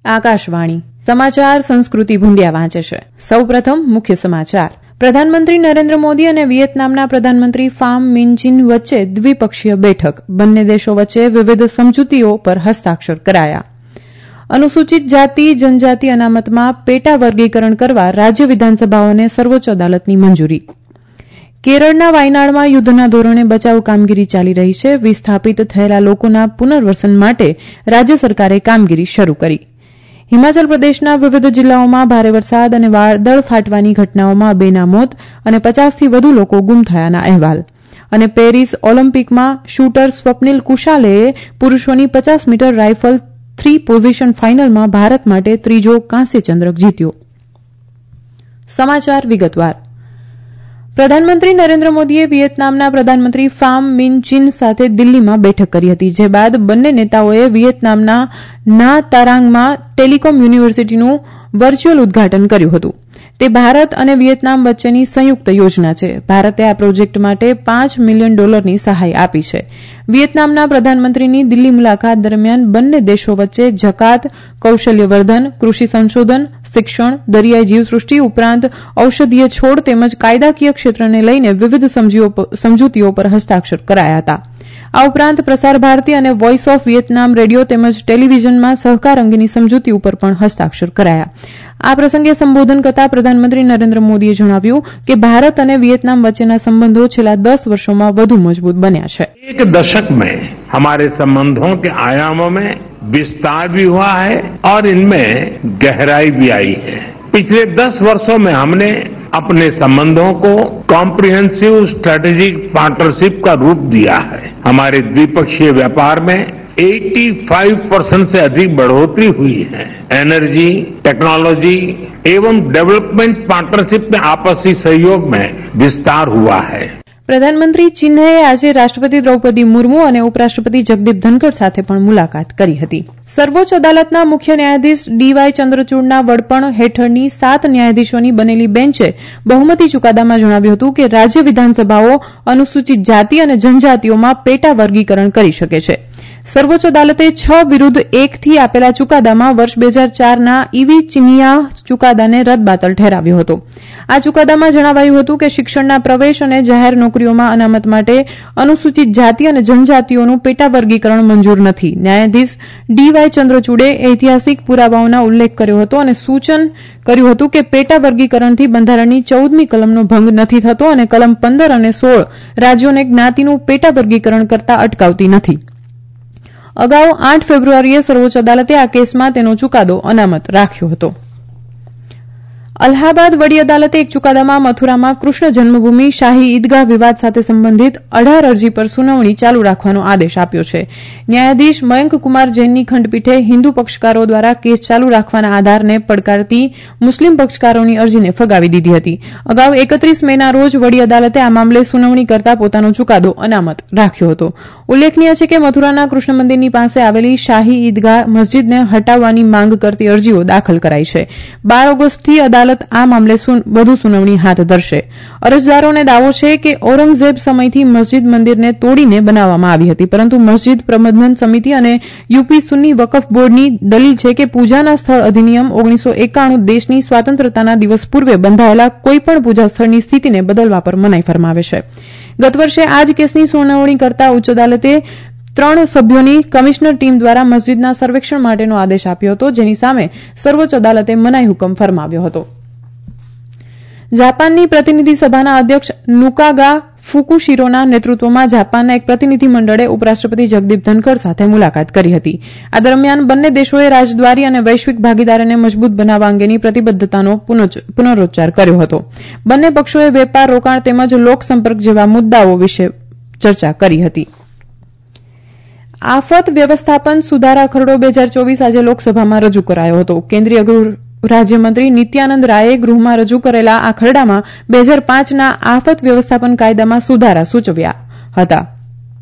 આકાશવાણી સમાચાર સંસ્કૃતિ ભુંડિયા વાંચે છે. સૌપ્રથમ મુખ્ય સમાચાર. પ્રધાનમંત્રી નરેન્દ્ર મોદી અને વિયેતનામના પ્રધાનમંત્રી ફામ મિનચીન વચ્ચે દ્વિપક્ષીય બેઠક. બંને દેશો વચ્ચે વિવિધ સમજૂતીઓ પર હસ્તાક્ષર કરાયા. અનુસૂચિત જાતિ જનજાતિ અનામતમાં પેટા વર્ગીકરણ કરવા રાજ્ય વિધાનસભાઓને સર્વોચ્ચ અદાલતની મંજૂરી. કેરળના વાયનાડમાં યુદ્ધના ધોરણે બચાવ કામગીરી ચાલી રહી છે. વિસ્થાપિત થયેલા લોકોના પુનર્વસન માટે રાજ્ય સરકારે કામગીરી શરૂ કરી. હિમાચલ પ્રદેશના વિવિધ જિલ્લાઓમાં ભારે વરસાદ અને વાદળ ફાટવાની ઘટનાઓમાં 2ના મોત અને 50થી વધુ લોકો ગુમ થયાના અહેવાલ. અને પેરિસ ઓલિમ્પિકમાં શૂટર સ્વપ્નિલ કુશાલેએ પુરૂષોની 50 મીટર રાઇફલ 3 પોઝિશન ફાઇનલમાં ભારત માટે ત્રીજો કાંસ્ય ચંદ્રક જીત્યો. સમાચાર વિગતવાર. પ્રધાનમંત્રી નરેન્દ્ર મોદીએ વિયેતનામના પ્રધાનમંત્રી ફામ મિનચીન સાથે દિલ્હીમાં બેઠક કરી હતી, જે બાદ બંને નેતાઓએ વિયેતનામના ના તારાંગમાં ટેલિકોમ યુનિવર્સિટીનું વર્ચ્યુઅલ ઉદઘાટન કર્યું હતું. તે ભારત અને વિયેતનામ વચ્ચેની સંયુક્ત યોજના છે. ભારતે આ પ્રોજેક્ટ માટે $5 મિલિયન સહાય આપી છે. વિયેતનામના પ્રધાનમંત્રીની દિલ્હી મુલાકાત દરમિયાન બંને દેશો વચ્ચે જકાત, કૌશલ્યવર્ધન, કૃષિ સંશોધન, શિક્ષણ, દરિયાઈ જીવસૃષ્ટિ ઉપરાંત ઔષધીય છોડ તેમજ કાયદાકીય ક્ષેત્રને લઈને વિવિધ સમજૂતીઓ પર હસ્તાક્ષર કરાયા હતા. આ ઉપરાંત પ્રસાર ભારતી અને વોઇસ ઓફ વિયેતનામ રેડિયો તેમજ ટેલિવિઝનમાં સહકાર અંગેની સમજૂતી ઉપર પણ હસ્તાક્ષર કરાયા. આ પ્રસંગે સંબોધન કરતા પ્રધાનમંત્રી નરેન્દ્ર મોદીએ જણાવ્યું કે ભારત અને વિયેતનામ વચ્ચેના સંબંધો છેલ્લા 10 વર્ષોમાં વધુ મજબૂત બન્યા છે. એક દશક में हमारे संबंधों के आयामों में विस्तार भी हुआ है और इनमें गहराई भी आई है. पिछले 10 वर्षों में हमने अपने संबंधों को कॉम्प्रिहेंसिव स्ट्रेटेजिक पार्टनरशिप का रूप दिया है. हमारे द्विपक्षीय व्यापार में 85% से अधिक बढ़ोतरी हुई है. एनर्जी, टेक्नोलॉजी एवं डेवलपमेंट पार्टनरशिप में आपसी सहयोग में विस्तार हुआ है. પ્રધાનમંત્રી ચિન્હએ આજે રાષ્ટ્રપતિ દ્રૌપદી મુર્મુ અને ઉપરાષ્ટ્રપતિ જગદીપ ધનખડ સાથે પણ મુલાકાત કરી હતી. સર્વોચ્ચ અદાલતના મુખ્ય ન્યાયાધીશ ડીવાય ચંદ્રચૂડના વડપણ હેઠળની 7 ન્યાયાધીશોની બનેલી બેન્ચે બહુમતી ચુકાદામાં જણાવ્યું હતું કે રાજ્ય વિધાનસભાઓ અનુસૂચિત જાતિ અને જનજાતિઓમાં પેટા વર્ગીકરણ કરી શકે છે. સર્વોચ્ચ અદાલતે 6 વિરુદ્ધ 1થી આપેલા ચુકાદામાં વર્ષ 2004ના ઈવી ચિનિયા ચુકાદાને રદબાતલ ઠેરાવ્યો હતો. આ ચુકાદામાં જણાવાયું હતું કે શિક્ષણના પ્રવેશ અને જાહેર નોકરીઓમાં અનામત માટે અનુસૂચિત જાતિ અને જનજાતિઓનું પેટા વર્ગીકરણ મંજૂર નથી. ન્યાયાધીશ ડીવાય ચંદ્રચૂડે ઐતિહાસિક પુરાવાઓનો ઉલ્લેખ કર્યો હતો અને સૂચન કર્યું હતું કે પેટા વર્ગીકરણથી બંધારણની 14મી કલમનો ભંગ નથી થતો અને કલમ 15 અને 16 રાજ્યોને જ્ઞાતિનું પેટા વર્ગીકરણ કરતા અટકાવતી નથી. અગાઉ 8 ફેબ્રુઆરીએ સર્વોચ્ચ અદાલતે આ કેસમાં તેનો ચુકાદો અનામત રાખ્યો હતો. અલ્હાબાદ વડી અદાલતે એક ચુકાદામાં મથુરામાં કૃષ્ણ જન્મભૂમિ શાહી ઈદગાહ વિવાદ સાથે સંબંધિત 18 અરજી પર સુનાવણી ચાલુ રાખવાનો આદેશ આપ્યો છે. ન્યાયાધીશ મયંક કુમાર જૈનની ખંડપીઠે હિન્દુ પક્ષકારો દ્વારા કેસ ચાલુ રાખવાના આધારને પડકારતી મુસ્લિમ પક્ષકારોની અરજીને ફગાવી દીધી હતી. અગાઉ 31 મેના રોજ વડી અદાલતે આ મામલે સુનાવણી કરતા પોતાનો ચુકાદો અનામત રાખ્યો હતો. ઉલ્લેખનીય છે કે મથુરાના કૃષ્ણ મંદિરની પાસે આવેલી શાહી ઈદગાહ મસ્જિદને હટાવવાની માંગ કરતી અરજીઓ દાખલ કરાઈ છે. 12 ઓગસ્ટથી અદાલત આ મામલે વધુ સુનાવણી હાથ ધરશે. અરજદારોને દાવો છે કે ઔરંગઝેબ સમયથી મસ્જિદ મંદિરને તોડીને બનાવવામાં આવી હતી, પરંતુ મસ્જિદ પ્રબંધન સમિતિ અને યુપી સુન્ની વકફ બોર્ડની દલીલ છે કે પૂજાના સ્થળ અધિનિયમ 1991 દેશની સ્વાતંત્રતાના દિવસ પૂર્વે બંધાયેલા કોઈપણ પૂજા સ્થળની સ્થિતિને બદલવા પર મનાઈ ફરમાવે છે. ગત વર્ષે આ જ કેસની સુનાવણી કરતા ઉચ્ચ અદાલતે 3 સભ્યોની કમિશનર ટીમ દ્વારા મસ્જિદના સર્વેક્ષણ માટેનો આદેશ આપ્યો હતો, જેની સામે સર્વોચ્ચ અદાલતે મનાઈ હુકમ ફરમાવ્યો હતો. જાપાનની પ્રતિનિધિ સભાના અધ્યક્ષ નુકાગા ફુકુશીરોના નેતૃત્વમાં જાપાનના એક પ્રતિનિધિ મંડળે ઉપરાષ્ટ્રપતિ જગદીપ ધનખડ સાથે મુલાકાત કરી હતી. આ દરમિયાન બંને દેશોએ રાજદ્વારી અને વૈશ્વિક ભાગીદારીને મજબૂત બનાવવા અંગેની પ્રતિબદ્ધતાનો પુનરોચ્ચાર કર્યો હતો. બંને પક્ષોએ વેપાર, રોકાણ તેમજ લોકસંપર્ક જેવા મુદ્દાઓ વિશે ચર્ચા કરી હતી. આફત વ્યવસ્થાપન સુધારા ખરડો 2024 આજે લોકસભામાં રજૂ કરાયો હતો. કેન્દ્રીય ગૃહ રાજ્યમંત્રી નિત્યાનંદ રાયે ગૃહમાં રજૂ કરેલા આ ખરડામાં 2005ના આફત વ્યવસ્થાપન કાયદામાં સુધારા સૂચવ્યા હતા.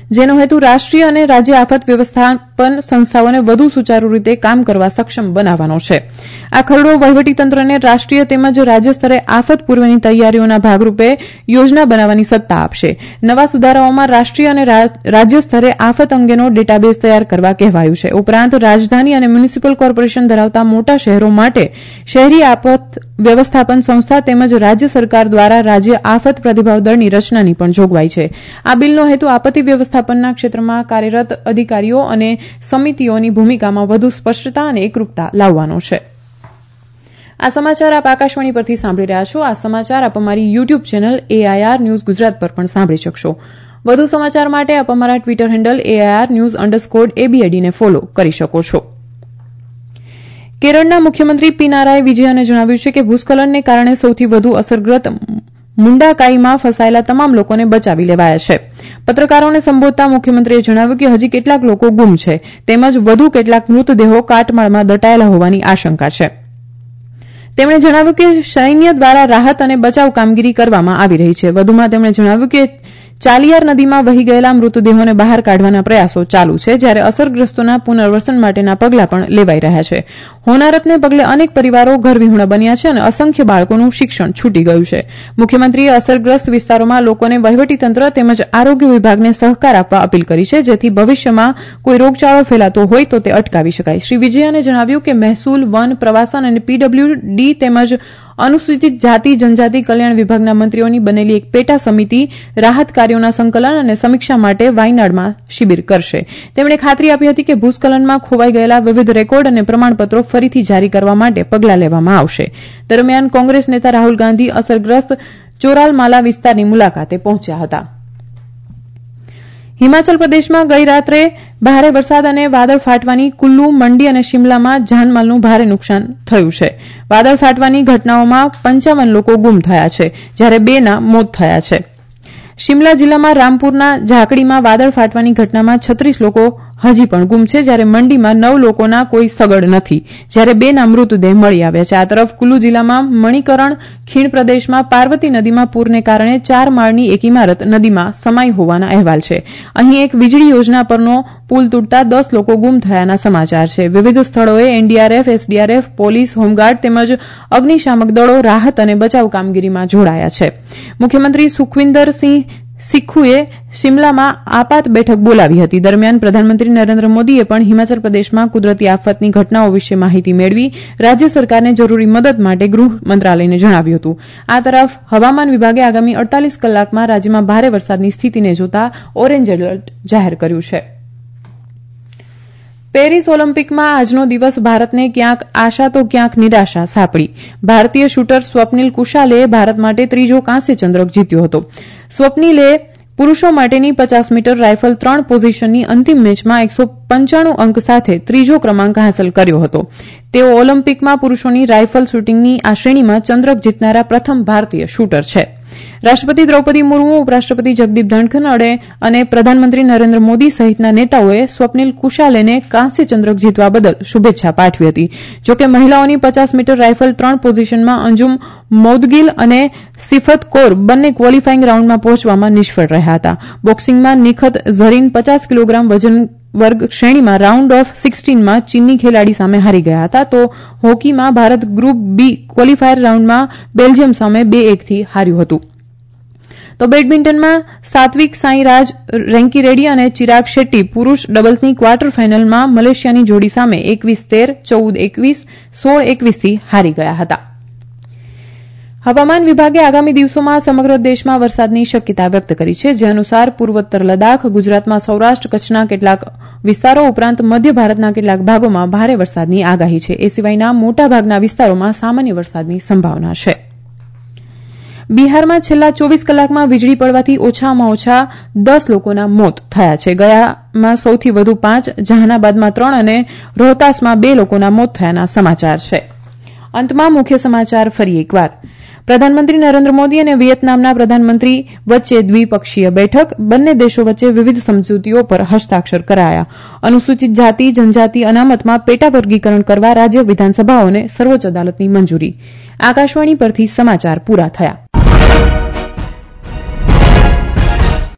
જેનો હેતુ રાષ્ટ્રીય અને રાજ્ય આફત વ્યવસ્થાપન સંસ્થાઓને વધુ સુચારુ રીતે કામ કરવા સક્ષમ બનાવવાનો છે. આ ખરડો વહીવટીતંત્રને રાષ્ટ્રીય તેમજ રાજ્ય સ્તરે આફત પૂર્વેની તૈયારીઓના ભાગરૂપે યોજના બનાવવાની સત્તા આપશે. નવા સુધારાઓમાં રાષ્ટ્રીય અને રાજ્ય સ્તરે આફત અંગેનો ડેટાબેઝ તૈયાર કરવા કહેવાયું છે. ઉપરાંત રાજધાની અને મ્યુનિસિપલ કોર્પોરેશન ધરાવતા મોટા શહેરો માટે શહેરી આફત વ્યવસ્થાપન સંસ્થા તેમજ રાજ્ય સરકાર દ્વારા રાજ્ય આફત પ્રતિભાવ દળની રચનાની પણ જોગવાઈ છે. આ બિલનો હેતુ આપત્તિ વ્યવસ્થાપનના ક્ષેત્રમાં કાર્યરત અધિકારીઓ અને સમિતિઓની ભૂમિકામાં વધુ સ્પષ્ટતા અને એકરૂપતા લાવવાનો છે. આ સમાચાર આપ આકાશવાણી પરથી સાંભળી રહ્યા છો. આ સમાચાર આપ અમારી YouTube channel AIR news Gujarat પર પણ સાંભળી શકશો. વધુ સમાચાર માટે આપ અમારા ટ્વિટર હેન્ડલ AIR_ABAD ને ફોલો કરી શકો છો. કેરળના મુખ્યમંત્રી પિનારાય વિજયને જણાવ્યું છે કે ભૂસ્ખલનને કારણે સૌથી વધુ અસરગ્રસ્ત મુંડાકાઈમાં ફસાયેલા તમામ લોકોને બચાવી લેવાયા છે. પત્રકારોને સંબોધતા મુખ્યમંત્રીએ જણાવ્યું કે હજી કેટલાક લોકો ગુમ છે તેમજ વધુ કેટલાક મૃતદેહો કાટમાળમાં દટાયેલા હોવાની આશંકા છે. તેમણે જણાવ્યું કે સૈન્ય દ્વારા રાહત અને બચાવ કામગીરી કરવામાં આવી રહી છે. વધુમાં તેમણે જણાવ્યું કે ચાલિયાર નદીમાં વહી ગયેલા મૃતદેહોને બહાર કાઢવાના પ્રયાસો ચાલુ છે, જ્યારે અસરગ્રસ્તોના પુનર્વસન માટેના પગલાં પણ લેવાઈ રહ્યા છે. હોનારતને પગલે અનેક પરિવારો ઘરવિહોણા બન્યા છે અને અસંખ્ય બાળકોનું શિક્ષણ છૂટી ગયું છે. મુખ્યમંત્રીએ અસરગ્રસ્ત વિસ્તારોમાં લોકોને વહીવટીતંત્ર તેમજ આરોગ્ય વિભાગને સહકાર આપવા અપીલ કરી છે, જેથી ભવિષ્યમાં કોઈ રોગચાળો ફેલાતો હોય તો તે અટકાવી શકાય. શ્રી વિજયને જણાવ્યું કે મહેસૂલ, વન, પ્રવાસન અને PWD તેમજ અનુસૂચિત જાતિ જનજાતિ કલ્યાણ વિભાગના મંત્રીઓની બનેલી એક પેટા સમિતિ રાહત કાર્યોના સંકલન અને સમીક્ષા માટે વાયનાડમાં શિબિર કરશે. તેમણે ખાતરી આપી હતી કે ભૂસ્ખલનમાં ખોવાઈ ગયેલા વિવિધ રેકોર્ડ અને પ્રમાણપત્રો ફરીથી જારી કરવા માટે પગલાં લેવામાં આવશે. દરમિયાન કોંગ્રેસ નેતા રાહુલ ગાંધી અસરગ્રસ્ત ચોરાલમાલા વિસ્તારની મુલાકાતે પહોંચ્યા હતા. હિમાચલ પ્રદેશમાં ગઈ રાત્રે ભારે વરસાદ અને વાદળ ફાટવાની કુલ્લુ, મંડી અને શિમલામાં જાનમાલનું ભારે નુકસાન થયું છે. વાદળ ફાટવાની ઘટનાઓમાં 55 લોકો ગુમ થયા છે, જ્યારે 2ના મોત થયા છે. શિમલા જિલ્લામાં રામપુરના ઝાકડીમાં વાદળ ફાટવાની ઘટનામાં 36 લોકો હજી પણ ગુમ છે, જ્યારે મંડીમાં 9 લોકોના કોઈ સગડ નથી, જ્યારે 2ના મૃતદેહ મળી આવ્યા છે. આ તરફ કુલ્લુ જિલ્લામાં મણિકરણ ખીણ પ્રદેશમાં પાર્વતી નદીમાં પૂરને કારણે 4 માળની એક ઇમારત નદીમાં સમાઈ હોવાના અહેવાલ છે. અહીં એક વીજળી યોજના પરનો પુલ તૂટતા 10 લોકો ગુમ થયાના સમાચાર છે. વિવિધ સ્થળોએ NDRF, SDRF, પોલીસ, હોમગાર્ડ તેમજ અગ્નિશામક દળો રાહત અને બચાવ કામગીરીમાં જોડાયા છે. મુખ્યમંત્રી સુખવિન્દરસિંહ સિક્ખુએ શિમલામાં આપાત બેઠક બોલાવી હતી. દરમિયાન પ્રધાનમંત્રી નરેન્દ્ર મોદીએ પણ હિમાચલ પ્રદેશમાં કુદરતી આફતની ઘટનાઓ વિશે માહિતી મેળવી રાજ્ય સરકારને જરૂરી મદદ માટે ગૃહ મંત્રાલયને જણાવ્યું હતું. આ તરફ હવામાન વિભાગે આગામી 48 કલાકમાં રાજ્યમાં ભારે વરસાદની સ્થિતિને જોતા ઓરેન્જ એલર્ટ જાહેર કર્યું છે. પેરિસ ઓલિમ્પિકમાં આજનો દિવસ ભારતને ક્યાંક આશા તો ક્યાંક નિરાશા સાંપડી. ભારતીય શૂટર સ્વપ્નિલ કુશાલેએ ભારત માટે ત્રીજો કાંસ્ય ચંદ્રક જીત્યો હતો. સ્વપ્નિલે પુરૂષો માટેની 50 મીટર રાઇફલ 3 પોઝિશનની અંતિમ મેચમાં 195 અંક સાથે ત્રીજો ક્રમાંક હાંસલ કર્યો હતો. તેઓ ઓલિમ્પિકમાં પુરૂષોની રાઇફલ શૂટિંગની આ શ્રેણીમાં ચંદ્રક જીતનારા પ્રથમ ભારતીય શૂટર છે. રાષ્ટ્રપતિ દ્રૌપદી મુર્મુ, ઉપરાષ્ટ્રપતિ જગદીપ ધનખડ અને પ્રધાનમંત્રી નરેન્દ્ર મોદી સહિતના નેતાઓએ સ્વપ્નિલ કુશાલેને કાંસ્ય ચંદ્રક જીતવા બદલ શુભેચ્છા પાઠવી હતી. જોકે મહિલાઓની 50 મીટર રાઇફલ 3 પોઝિશનમાં અંજુમ મૌદગિલ અને સિફત કૌર બંને ક્વોલિફાઇંગ રાઉન્ડમાં પહોંચવામાં નિષ્ફળ રહ્યા હતા. બોક્સિંગમાં નિખત ઝરીન 50 કિલોગ્રામ વજન વર્ગ શ્રેણીમાં રાઉન્ડ ઓફ 16માં ચીનની ખેલાડી સામે હારી ગયા હતા, તો હોકીમાં ભારત ગ્રુપ બી ક્વોલિફાયર રાઉન્ડમાં બેલ્જિયમ સામે 2-1 થી હાર્યું હતું. તો બેડમિન્ટનમાં સાત્વિક સાંઈરાજ રેન્કીરેડ્ડી અને ચિરાગ શેટ્ટી પુરૂષ ડબલ્સની ક્વાર્ટર ફાઇનલમાં મલેશિયાની જોડી સામે 21-13, 14-21, 16-21 થી હારી ગયા હતા. હવામાન વિભાગે આગામી દિવસોમાં સમગ્ર દેશમાં વરસાદની શક્યતા વ્યક્ત કરી છે, જે અનુસાર પૂર્વોત્તર લદાખ, ગુજરાતમાં સૌરાષ્ટ્ર કચ્છના કેટલાક વિસ્તારો ઉપરાંત મધ્ય ભારતના કેટલાક ભાગોમાં ભારે વરસાદની આગાહી છે. એ સિવાયના મોટાભાગના વિસ્તારોમાં સામાન્ય વરસાદની સંભાવના છે. બિહારમાં છેલ્લા 24 કલાકમાં વીજળી પડવાથી ઓછામાં ઓછા 10 લોકોના મોત થયા છે. ગયામાં સૌથી વધુ 5, જહાનાબાદમાં 3 અને રોહતાસમાં 2 લોકોના મોત થયાના સમાચાર છે. અંતમાં મુખ્ય સમાચાર ફરી એકવાર. પ્રધાનમંત્રી નરેન્દ્ર મોદી અને વિયેતનામના પ્રધાનમંત્રી વચ્ચે દ્વિપક્ષીય બેઠક. બંને દેશો વચ્ચે વિવિધ સમજૂતીઓ પર હસ્તાક્ષર કરાયા. અનુસૂચિત જાતિ જનજાતિ અનામતમાં પેટા વર્ગીકરણ કરવા રાજ્ય વિધાનસભાઓને સર્વોચ્ચ અદાલતની મંજૂરી. આકાશવાણી પરથી સમાચાર પૂરા થયા.